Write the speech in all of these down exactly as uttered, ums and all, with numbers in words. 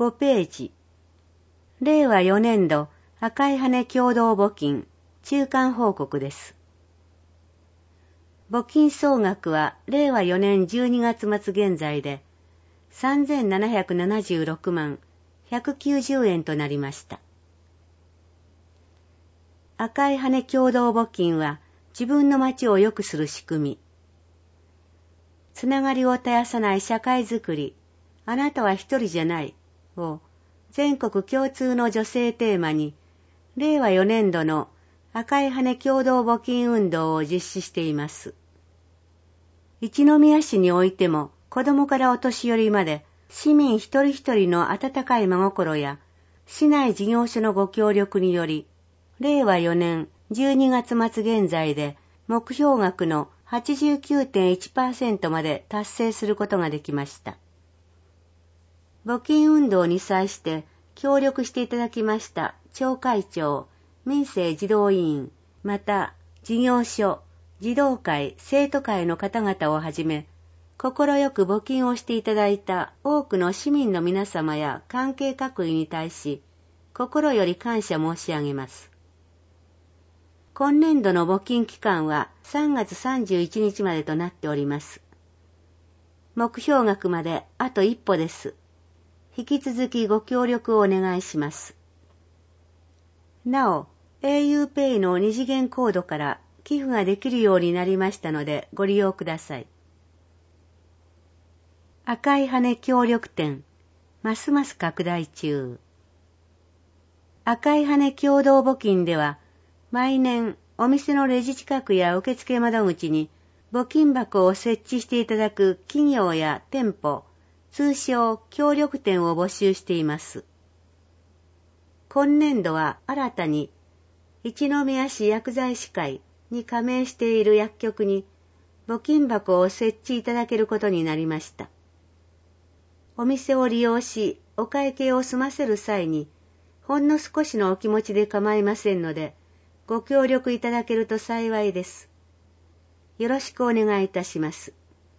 ごページ。れいわよねんど赤い羽共同募金中間報告です。募金総額はれいわよねんじゅうにがつ末現在でさんぜんななひゃくななじゅうろくまんひゃくきゅうじゅうえんとなりました。赤い羽共同募金は自分の町を良くする仕組み。つながりを絶やさない社会づくり、あなたは一人じゃないを全国共通の女性テーマに、れいわよねんどの赤い羽共同募金運動を実施しています。一宮市においても子供からお年寄りまで市民一人一人の温かい真心や市内事業所のご協力により、れいわよねんじゅうにがつ末現在で目標額の はちじゅうきゅうてんいちパーセント まで達成することができました。募金運動に際して協力していただきました町会長、民生児童委員、また事業所、児童会、生徒会の方々をはじめ、心よく募金をしていただいた多くの市民の皆様や関係各位に対し、心より感謝申し上げます。今年度の募金期間はさんがつさんじゅういちにちまでとなっております。目標額まであと一歩です。引き続きご協力をお願いします。なお、auPay の二次元コードから寄付ができるようになりましたのでご利用ください。赤い羽協力店、ますます拡大中。赤い羽共同募金では、毎年お店のレジ近くや受付窓口に募金箱を設置していただく企業や店舗、通称協力店を募集しています。今年度は新たに一宮市薬剤師会に加盟している薬局に募金箱を設置いただけることになりました。お店を利用しお会計を済ませる際にほんの少しのお気持ちで構いませんのでご協力いただけると幸いです。よろしくお願いいたします。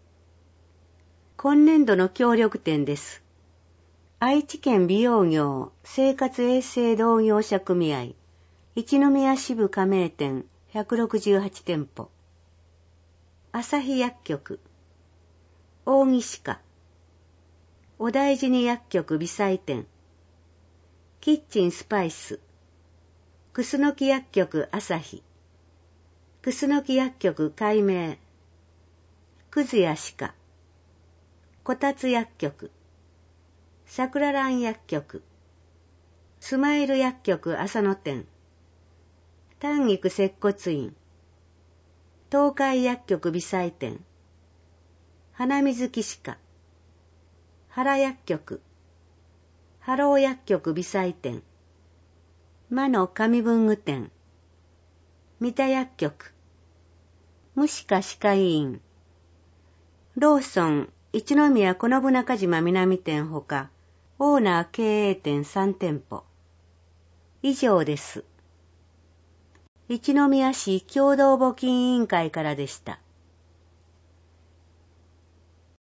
今年度の協力店です。愛知県美容業生活衛生同業者組合一宮支部加盟店ひゃくろくじゅうはちてんぽ、朝日薬局、大岸課、お大事に薬局微細店、キッチンスパイス、楠木薬局朝日、楠木薬局改名、くずや歯科、こたつ薬局、桜蘭薬局、スマイル薬局浅野店、丹菊接骨院、東海薬局微細店、花水木歯科、原薬局、ハロー薬局微細店、魔の紙文具店、三田薬局、虫歯歯科医院、ローソン一宮此信中島南店ほか、オーナー経営店さんてんぽ。以上です。一宮市共同募金委員会からでした。